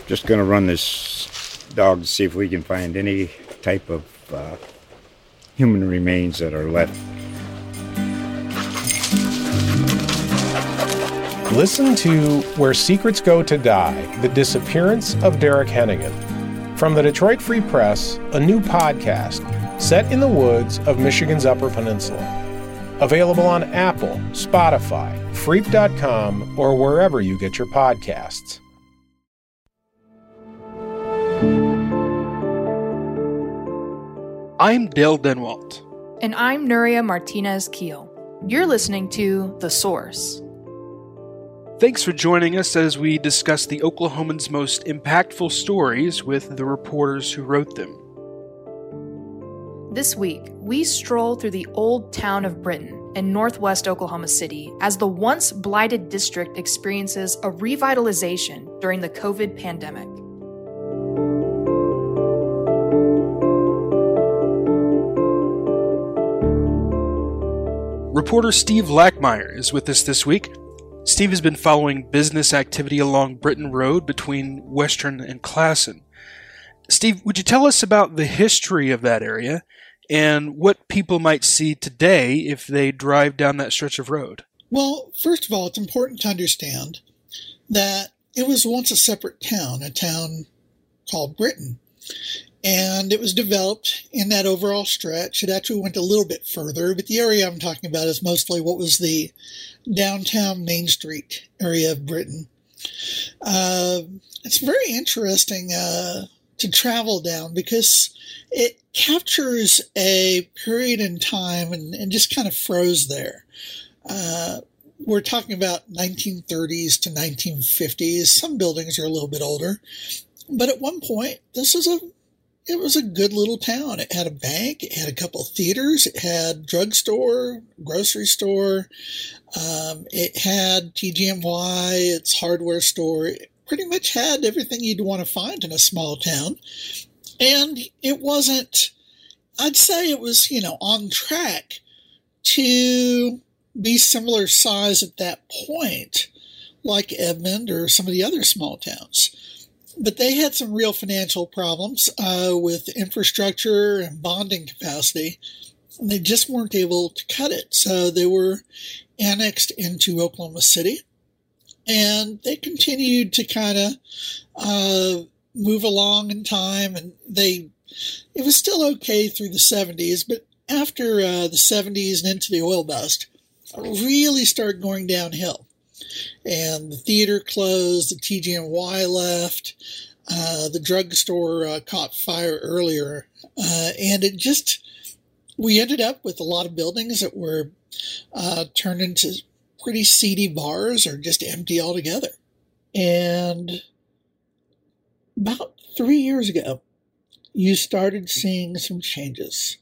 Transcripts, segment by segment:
Just going to run this dog to see if we can find any type of human remains that are left. Listen to Where Secrets Go to Die, The Disappearance of Derek Hennigan. From the Detroit Free Press, a new podcast set in the woods of Michigan's Upper Peninsula. Available on Apple, Spotify, Freep.com, or wherever you get your podcasts. I'm Dale Denwalt. And I'm Nuria Martinez Keel. You're listening to The Source. Thanks for joining us as we discuss the Oklahoman's most impactful stories with the reporters who wrote them. This week, we stroll through the old town of Britton in northwest Oklahoma City as the once blighted district experiences a revitalization during the COVID pandemic. Reporter Steve Lackmeyer is with us this week. Steve has been following business activity along Britton Road between Western and Classen. Steve, would you tell us about the history of that area and what people might see today if they drive down that stretch of road? Well, first of all, it's important to understand that it was once a separate town, a town called Britton. And it was developed in that overall stretch. It actually went a little bit further, but the area I'm talking about is mostly what was the downtown Main Street area of Britton. It's very interesting to travel down because it captures a period in time and just kind of froze there. We're talking about 1930s to 1950s. Some buildings are a little bit older. But at one point, it was a good little town. It had a bank. It had a couple of theaters. It had drugstore, grocery store. It had TGMY, its hardware store. It pretty much had everything you'd want to find in a small town. And it wasn't, I'd say it was, on track to be similar size at that point, like Edmond or some of the other small towns. But they had some real financial problems with infrastructure and bonding capacity, and they just weren't able to cut it. So they were annexed into Oklahoma City, and they continued to kind of move along in time, and it was still okay through the 70s, but after the 70s and into the oil bust, it really started going downhill. And the theater closed, the TGNY left, the drugstore caught fire earlier, and we ended up with a lot of buildings that were turned into pretty seedy bars or just empty altogether. And about 3 years ago, you started seeing some changes.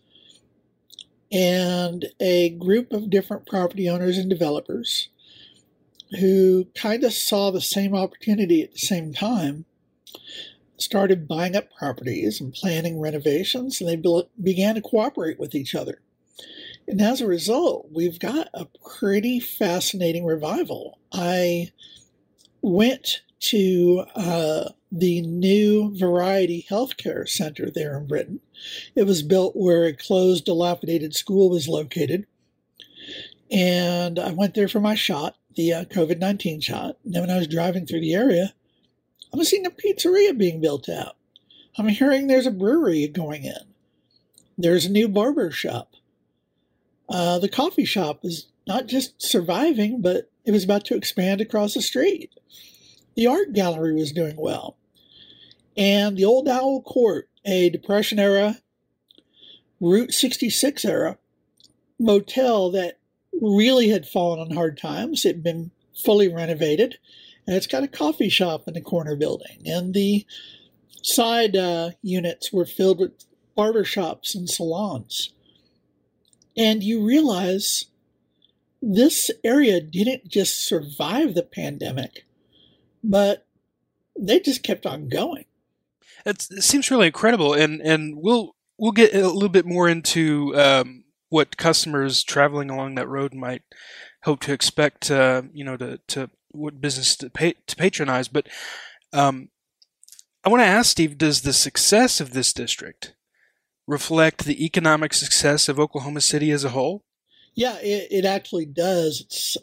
And a group of different property owners and developers who kind of saw the same opportunity at the same time started buying up properties and planning renovations, and they began to cooperate with each other. And as a result, we've got a pretty fascinating revival. I went to the new Variety Healthcare Center there in Britton. It was built where a closed, dilapidated school was located. And I went there for my shot, the COVID-19 shot. And then when I was driving through the area, I'm seeing a pizzeria being built out. I'm hearing there's a brewery going in. There's a new barber shop. The coffee shop is not just surviving, but it was about to expand across the street. The art gallery was doing well. And the Old Owl Court, a Depression-era, Route 66-era motel that really had fallen on hard times. It had been fully renovated, and it's got a coffee shop in the corner building. And the side units were filled with barbershops and salons. And you realize this area didn't just survive the pandemic, but they just kept on going. It seems really incredible, and we'll get a little bit more into what customers traveling along that road might hope to expect, to what business to patronize. But I want to ask Steve, does the success of this district reflect the economic success of Oklahoma City as a whole? Yeah, it actually does. It's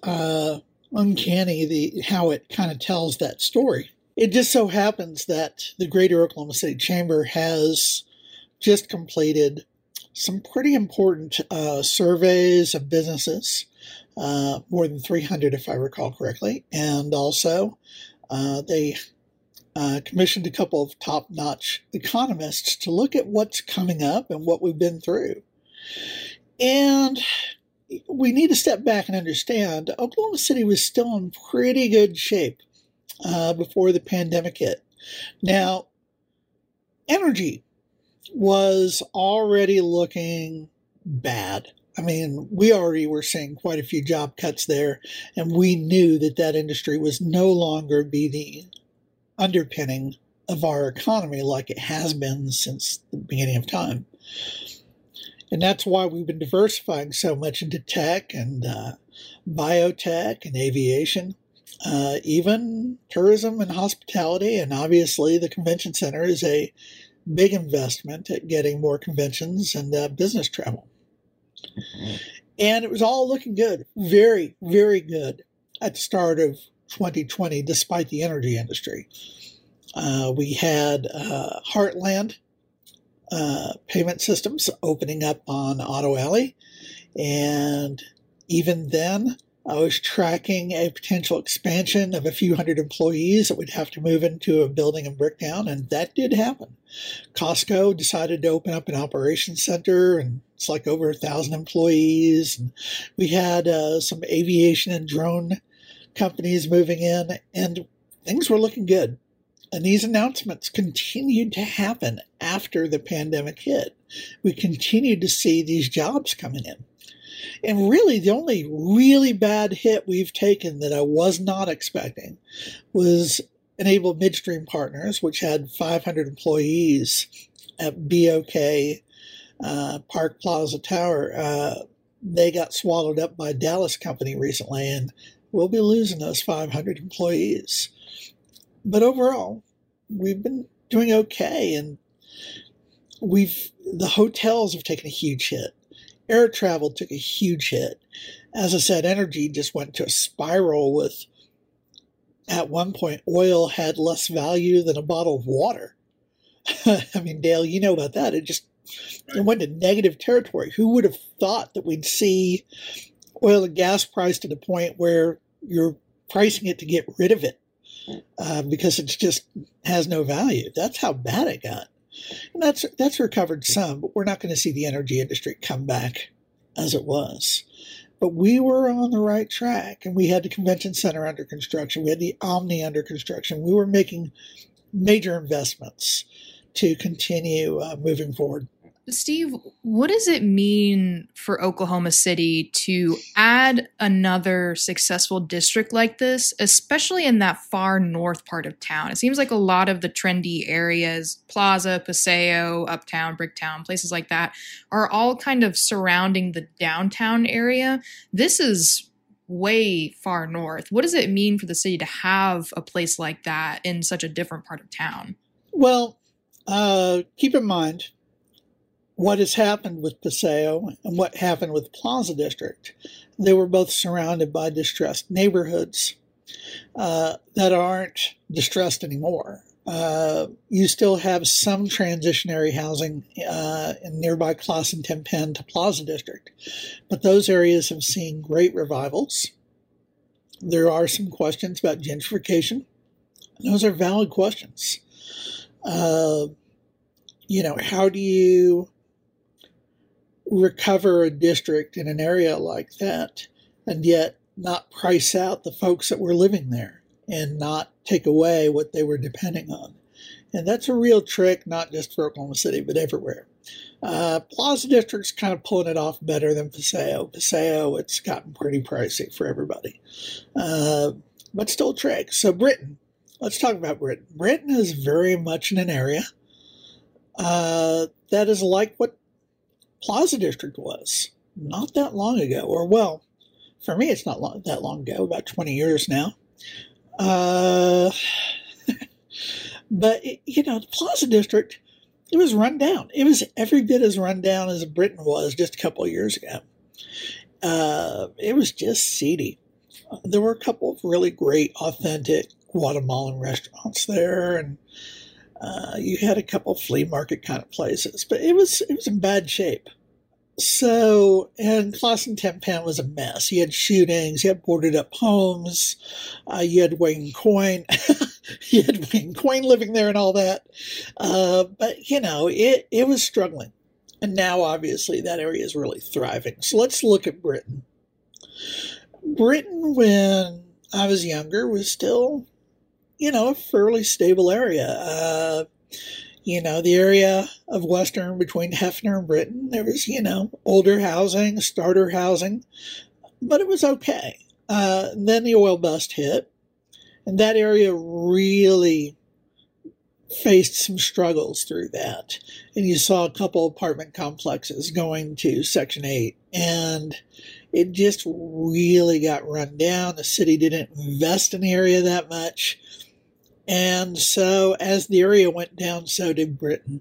uncanny how it kind of tells that story. It just so happens that the Greater Oklahoma City Chamber has just completed some pretty important surveys of businesses, more than 300 if I recall correctly, and also they commissioned a couple of top-notch economists to look at what's coming up and what we've been through. And we need to step back and understand Oklahoma City was still in pretty good shape before the pandemic hit. Now, energy was already looking bad. I mean, we already were seeing quite a few job cuts there, and we knew that industry was no longer be the underpinning of our economy like it has been since the beginning of time. And that's why we've been diversifying so much into tech and biotech and aviation, even tourism and hospitality. And obviously the convention center is a big investment at getting more conventions and business travel. And it was all looking good, very, very good at the start of 2020, despite the energy industry. We had Heartland payment systems opening up on Auto Alley. And even then, I was tracking a potential expansion of a few hundred employees that would have to move into a building in Bricktown, and that did happen. Costco decided to open up an operations center, and it's like over 1,000 employees. And we had some aviation and drone companies moving in, and things were looking good. And these announcements continued to happen after the pandemic hit. We continued to see these jobs coming in. And really, the only really bad hit we've taken that I was not expecting was Enable Midstream Partners, which had 500 employees at BOK Park Plaza Tower. They got swallowed up by a Dallas company recently, and we'll be losing those 500 employees. But overall, we've been doing okay, and the hotels have taken a huge hit. Air travel took a huge hit. As I said, energy just went to a spiral with, at one point, oil had less value than a bottle of water. I mean, Dale, you know about that. It went to negative territory. Who would have thought that we'd see oil and gas priced at a point where you're pricing it to get rid of it because it just has no value? That's how bad it got. And that's recovered some, but we're not going to see the energy industry come back as it was. But we were on the right track, and we had the convention center under construction. We had the Omni under construction. We were making major investments to continue moving forward. Steve, what does it mean for Oklahoma City to add another successful district like this, especially in that far north part of town? It seems like a lot of the trendy areas, Plaza, Paseo, Uptown, Bricktown, places like that, are all kind of surrounding the downtown area. This is way far north. What does it mean for the city to have a place like that in such a different part of town? Well, keep in mind what has happened with Paseo and what happened with Plaza District. They were both surrounded by distressed neighborhoods that aren't distressed anymore. You still have some transitionary housing in nearby Class and 10 Penn to Plaza District, but those areas have seen great revivals. There are some questions about gentrification. Those are valid questions. How do you recover a district in an area like that and yet not price out the folks that were living there and not take away what they were depending on? And that's a real trick, not just for Oklahoma City, but everywhere. Plaza District's kind of pulling it off better than Paseo. Paseo, it's gotten pretty pricey for everybody, but still a trick. So Britton, let's talk about Britton. Britton is very much in an area that is like what Plaza District was not that long ago, or well, for me, it's not that long ago, about 20 years now. But, the Plaza District, it was run down. It was every bit as run down as Britain was just a couple of years ago. It was just seedy. There were a couple of really great, authentic Guatemalan restaurants there, and you had a couple of flea market kind of places, but it was in bad shape. So, and Classen Tampan was a mess. You had shootings, you had boarded up homes, you had Wayne Coyne, you had Wayne Coyne living there and all that. But, it was struggling. And now, obviously, that area is really thriving. So let's look at Britain. Britain, when I was younger, was still, a fairly stable area. The area of Western between Hefner and Britain, there was, older housing, starter housing, but it was okay. Then the oil bust hit, and that area really faced some struggles through that. And you saw a couple apartment complexes going to Section 8, and it just really got run down. The city didn't invest in the area that much. And so as the area went down, so did Britain.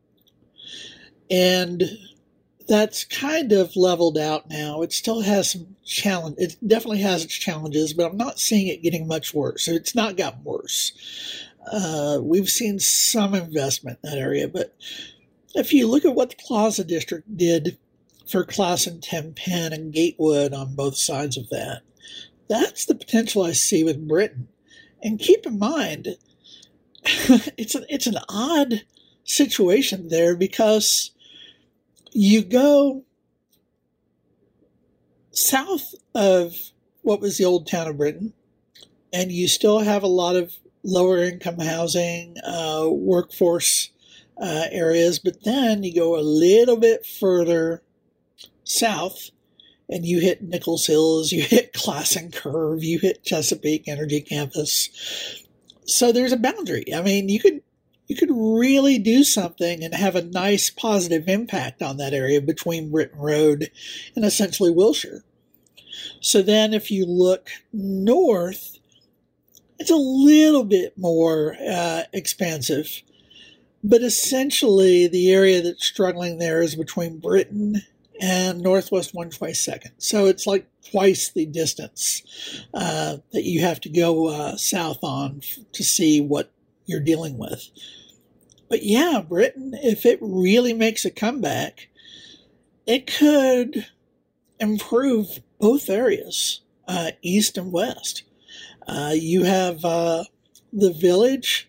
And that's kind of leveled out now. It still has some challenge. It definitely has its challenges, but I'm not seeing it getting much worse. It's not gotten worse. We've seen some investment in that area, but if you look at what the Plaza District did for Classen Tampan and Gatewood on both sides of that, that's the potential I see with Britain. And keep in mind, it's an odd situation there because you go south of what was the old town of Britain, and you still have a lot of lower income housing, workforce areas, but then you go a little bit further south, and you hit Nichols Hills, you hit Classen Curve, you hit Chesapeake Energy Campus. So there's a boundary. I mean, you could really do something and have a nice positive impact on that area between Britain Road and essentially Wilshire. So then if you look north, it's a little bit more expansive. But essentially the area that's struggling there is between Britain and Northwest 122nd. So it's like twice the distance that you have to go south on to see what you're dealing with. But yeah, Britain, if it really makes a comeback, it could improve both areas, east and west. You have the village,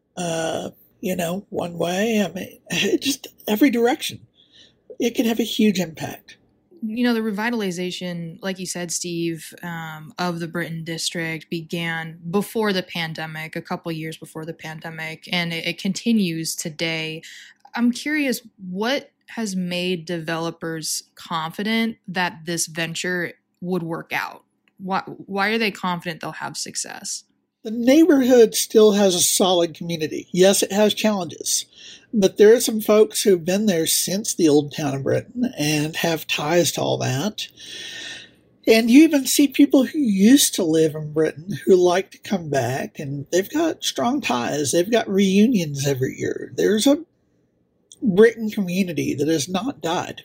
one way. I mean, just every direction. It can have a huge impact. The revitalization, like you said, Steve, of the Britain District began before the pandemic, a couple years before the pandemic, and it continues today. I'm curious, what has made developers confident that this venture would work out? Why are they confident they'll have success? The neighborhood still has a solid community. Yes, it has challenges, but there are some folks who've been there since the old town of Britain and have ties to all that. And you even see people who used to live in Britain who like to come back, and they've got strong ties. They've got reunions every year. There's a Britain community that has not died.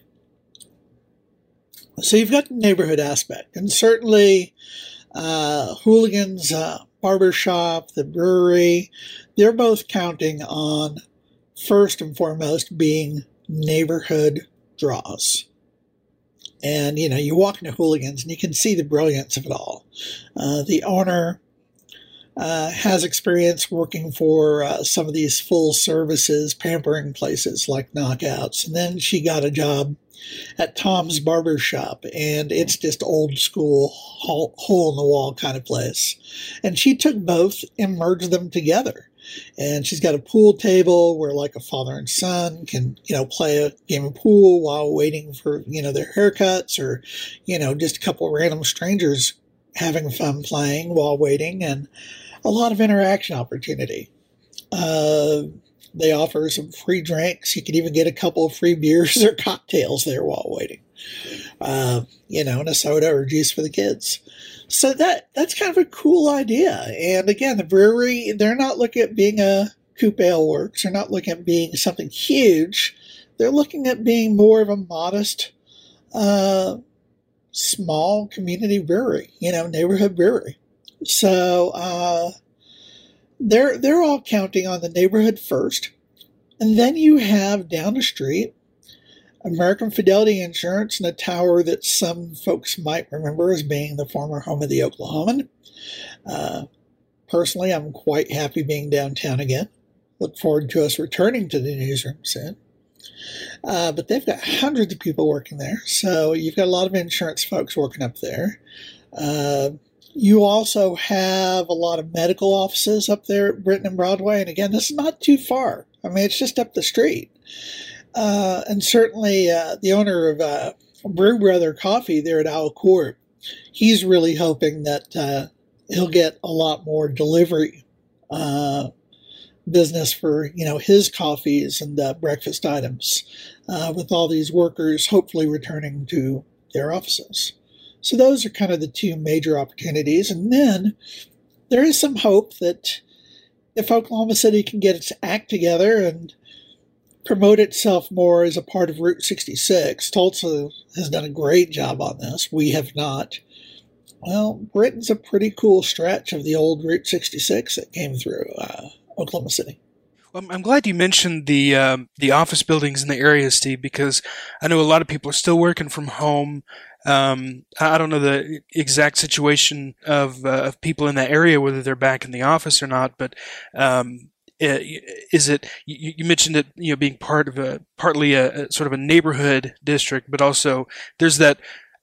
So you've got the neighborhood aspect, and certainly Hooligans, Barbershop, the brewery, they're both counting on, first and foremost, being neighborhood draws. And, you walk into Hooligans and you can see the brilliance of it all. The owner has experience working for some of these full services, pampering places like Knockouts. And then she got a job at Tom's Barbershop, and it's just old school, hole in the wall kind of place. And she took both and merged them together. And she's got a pool table where like a father and son can, play a game of pool while waiting for, their haircuts, or, just a couple of random strangers having fun playing while waiting, and a lot of interaction opportunity. They offer some free drinks. You can even get a couple of free beers or cocktails there while waiting. And a soda or juice for the kids. So that's kind of a cool idea. And again, the brewery, they're not looking at being a Coupe Ale Works. They're not looking at being something huge. They're looking at being more of a modest, small community brewery, neighborhood brewery. So they're all counting on the neighborhood first. And then you have down the street American Fidelity Insurance in a tower that some folks might remember as being the former home of the Oklahoman. Personally, I'm quite happy being downtown again. Look forward to us returning to the newsroom soon. But they've got hundreds of people working there. So you've got a lot of insurance folks working up there. You also have a lot of medical offices up there at Britton and Broadway. And again, this is not too far. I mean, it's just up the street. And certainly the owner of Brew Brother Coffee there at Owl Court, he's really hoping that he'll get a lot more delivery business for, his coffees and breakfast items with all these workers hopefully returning to their offices. So those are kind of the two major opportunities. And then there is some hope that if Oklahoma City can get its act together and promote itself more as a part of Route 66, Tulsa has done a great job on this. We have not. Well, Britton's a pretty cool stretch of the old Route 66 that came through Oklahoma City. Well, I'm glad you mentioned the office buildings in the area, Steve, because I know a lot of people are still working from home. I don't know the exact situation of people in that area, whether they're back in the office or not, but is it? You mentioned it, being partly a sort of a neighborhood district, but also there's that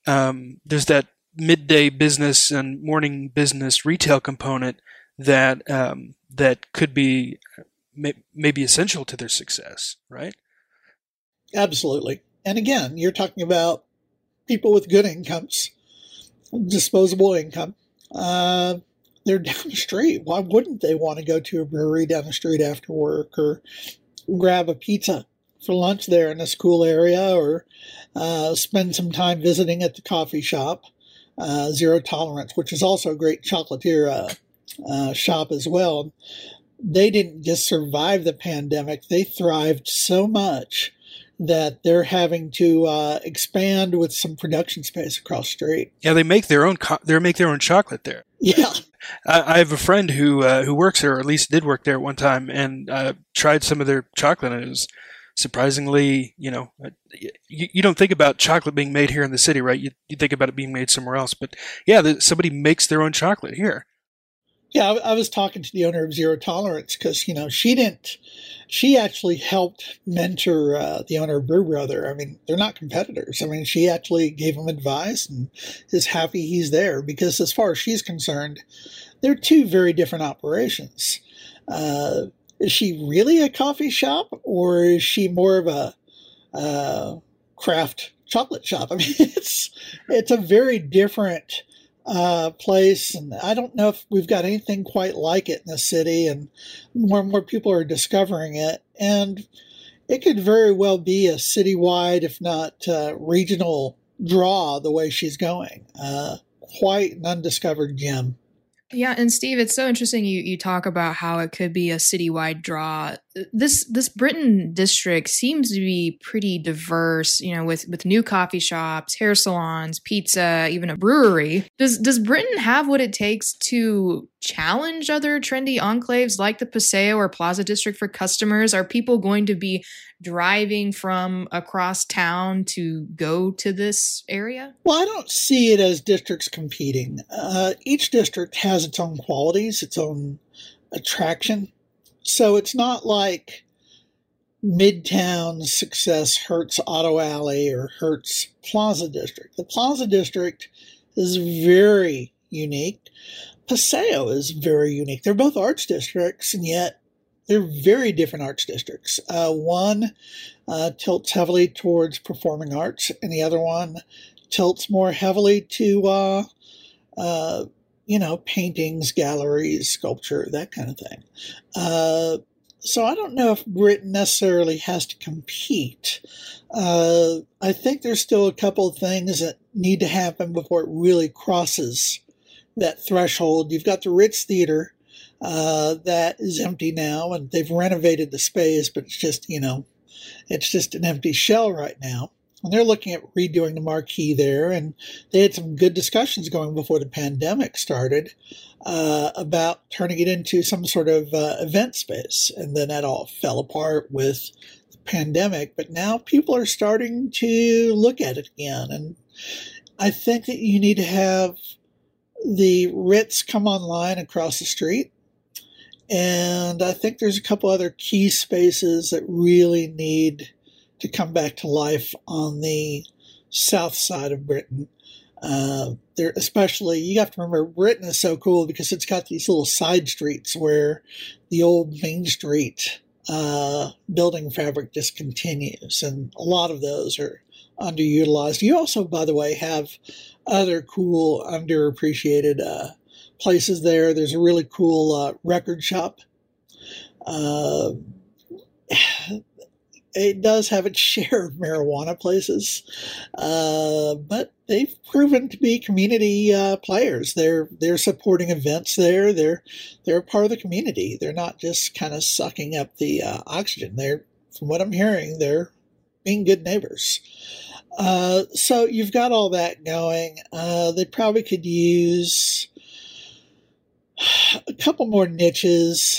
midday business and morning business retail component that could be maybe essential to their success, right? Absolutely. And again, you're talking about people with good incomes, disposable income. They're down the street. Why wouldn't they want to go to a brewery down the street after work or grab a pizza for lunch there in this cool area or spend some time visiting at the coffee shop, Zero Tolerance, which is also a great chocolatier shop as well. They didn't just survive the pandemic. They thrived so much that they're having to expand with some production space across the street. Yeah, they make their own chocolate there. Yeah. I have a friend who works there, or at least did work there at one time, and tried some of their chocolate, and it was surprisingly, you don't think about chocolate being made here in the city, right? You think about it being made somewhere else, but yeah, somebody makes their own chocolate here. Yeah, I was talking to the owner of Zero Tolerance because, she actually helped mentor the owner of Brew Brother. I mean, they're not competitors. I mean, she actually gave him advice and is happy he's there because as far as she's concerned, they're two very different operations. Is she really a coffee shop or is she more of a craft chocolate shop? I mean, it's a very different place, and I don't know if we've got anything quite like it in the city, and more and more people are discovering it, and it could very well be a citywide, if not regional draw the way she's going. Quite an undiscovered gem. Yeah, and Steve, it's so interesting you talk about how it could be a citywide draw. This Britton district seems to be pretty diverse, with new coffee shops, hair salons, pizza, even a brewery. Does Britton have what it takes to challenge other trendy enclaves like the Paseo or Plaza District for customers? Are people going to be driving from across town to go to this area? Well, I don't see it as districts competing. Each district has its own qualities, its own attraction. So it's not like Midtown's success hurts Auto Alley or hurts Plaza District. The Plaza District is very unique. Paseo is very unique. They're both arts districts, and yet they're very different arts districts. One tilts heavily towards performing arts, and the other one tilts more heavily to, paintings, galleries, sculpture, that kind of thing. So I don't know if Britton necessarily has to compete. I think there's still a couple of things that need to happen before it really crosses that threshold. You've got the Ritz Theater that is empty now, and they've renovated the space, but it's just, it's just an empty shell right now. And they're looking at redoing the marquee there, and they had some good discussions going before the pandemic started about turning it into some sort of event space. And then that all fell apart with the pandemic. But now people are starting to look at it again. And I think that you need to have the Ritz come online across the street. And I think there's a couple other key spaces that really need to come back to life on the south side of Britain. There, especially, you have to remember, Britain is so cool because it's got these little side streets where the old Main Street building fabric just continues, and a lot of those are underutilized. You also, by the way, have other cool, underappreciated places there. There's a really cool record shop. It does have its share of marijuana places, but they've proven to be community players. They're supporting events there. They're a part of the community. They're not just kind of sucking up the oxygen. From what I'm hearing, they're being good neighbors. So you've got all that going. They probably could use a couple more niches.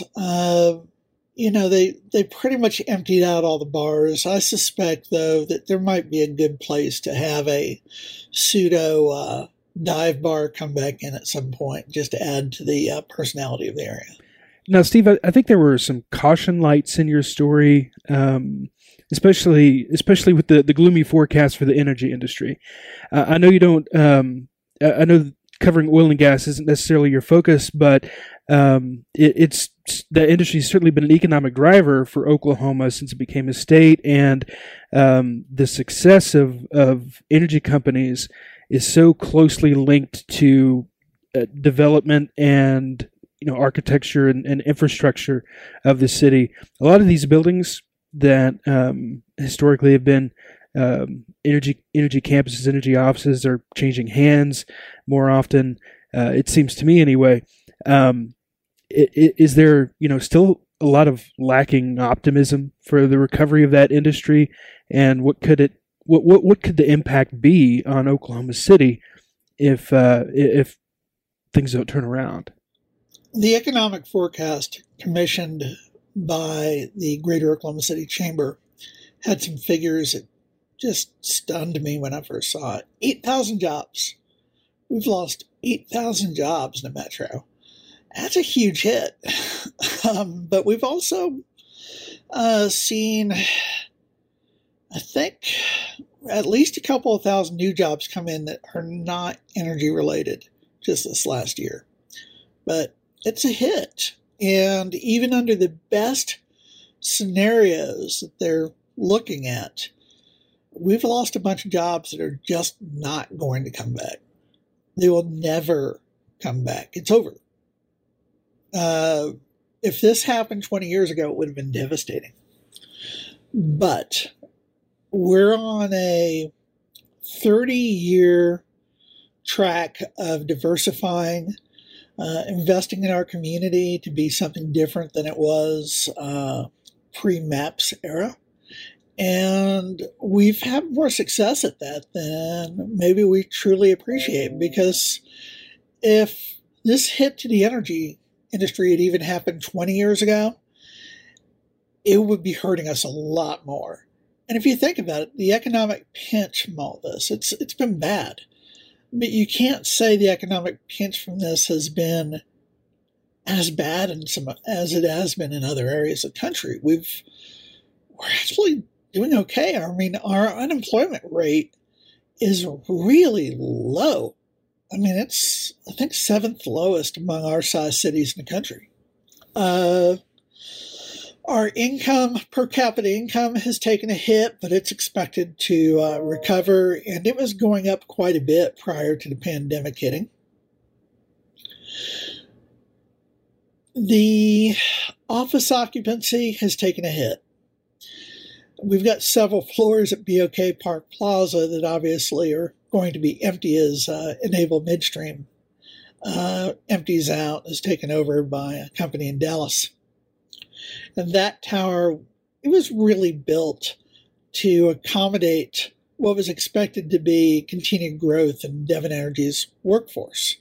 They pretty much emptied out all the bars. I suspect, though, that there might be a good place to have a pseudo dive bar come back in at some point, just to add to the personality of the area. Now, Steve, I think there were some caution lights in your story, especially with the gloomy forecast for the energy industry. I know you don't. I know covering oil and gas isn't necessarily your focus, but it's the industry has certainly been an economic driver for Oklahoma since it became a state, and the success of energy companies is so closely linked to development and architecture and infrastructure of the city. A lot of these buildings that historically have been energy campuses, energy offices, are changing hands more often. It seems to me, anyway. Is there still a lot of lacking optimism for the recovery of that industry, and what could the impact be on Oklahoma City if things don't turn around? The economic forecast commissioned by the Greater Oklahoma City Chamber had some figures that just stunned me when I first saw it. 8,000 jobs. We've lost 8,000 jobs in the metro. That's a huge hit. But we've also seen, I think, at least a couple of thousand new jobs come in that are not energy related just this last year. But it's a hit. And even under the best scenarios that they're looking at, we've lost a bunch of jobs that are just not going to come back. They will never come back. It's over. If this happened 20 years ago, it would have been devastating. But we're on a 30-year track of diversifying, investing in our community to be something different than it was pre-MAPS era. And we've had more success at that than maybe we truly appreciate, because if this hit to the energy industry had even happened 20 years ago, it would be hurting us a lot more. And if you think about it, the economic pinch from all this, it's been bad. But you can't say the economic pinch from this has been as bad as it has been in other areas of the country. We're actually doing okay. I mean, our unemployment rate is really low. I mean, it's, I think, 7th lowest among our size cities in the country. Our income, per capita income, has taken a hit, but it's expected to recover, and it was going up quite a bit prior to the pandemic hitting. The office occupancy has taken a hit. We've got several floors at BOK Park Plaza that obviously are going to be empty as Enable Midstream empties out, is taken over by a company in Dallas. And that tower, it was really built to accommodate what was expected to be continued growth in Devon Energy's workforce.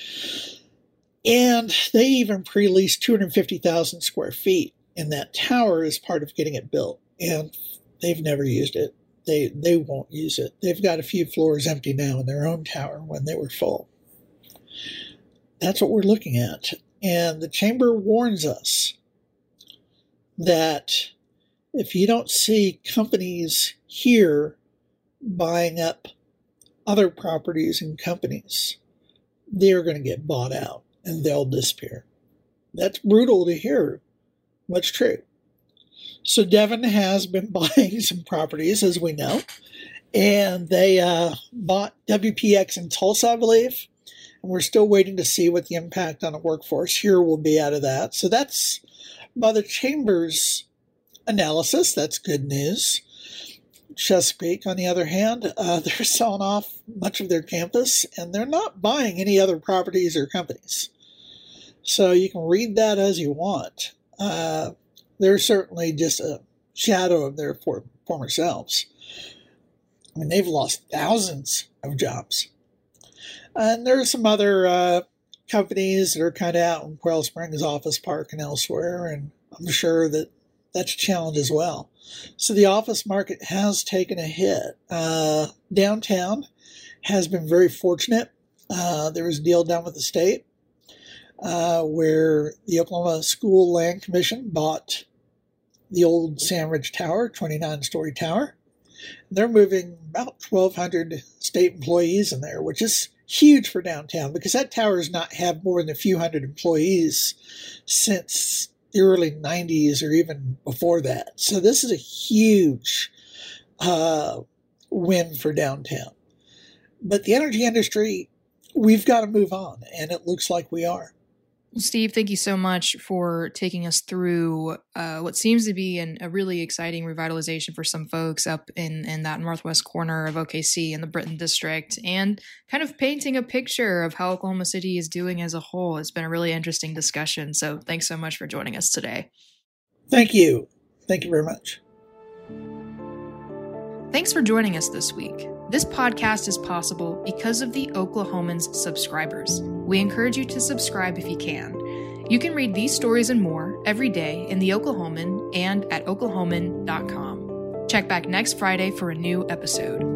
And they even pre-leased 250,000 square feet in that tower as part of getting it built. And they've never used it. They won't use it. They've got a few floors empty now in their own tower when they were full. That's what we're looking at. And the chamber warns us that if you don't see companies here buying up other properties and companies, they're going to get bought out and they'll disappear. That's brutal to hear, but it's true. So Devon has been buying some properties, as we know, and they bought WPX in Tulsa, I believe, and we're still waiting to see what the impact on the workforce here will be out of that. So that's, by the Chamber's analysis, that's good news. Chesapeake, on the other hand, they're selling off much of their campus, and they're not buying any other properties or companies. So you can read that as you want. They're certainly just a shadow of their former selves. I mean, they've lost thousands of jobs. And there are some other companies that are kind of out in Quail Springs Office Park and elsewhere, and I'm sure that that's a challenge as well. So the office market has taken a hit. Downtown has been very fortunate. There was a deal done with the state where the Oklahoma School Land Commission bought the old Sandridge Tower, 29-story tower. They're moving about 1,200 state employees in there, which is huge for downtown because that tower has not had more than a few hundred employees since the early 90s or even before that. So this is a huge win for downtown. But the energy industry, we've got to move on, and it looks like we are. Well, Steve, thank you so much for taking us through what seems to be a really exciting revitalization for some folks up in that northwest corner of OKC in the Britton District, and kind of painting a picture of how Oklahoma City is doing as a whole. It's been a really interesting discussion, so thanks so much for joining us today. Thank you. Thank you very much. Thanks for joining us this week. This podcast is possible because of the Oklahomans subscribers. We encourage you to subscribe if you can. You can read these stories and more every day in the Oklahoman and at oklahoman.com. Check back next Friday for a new episode.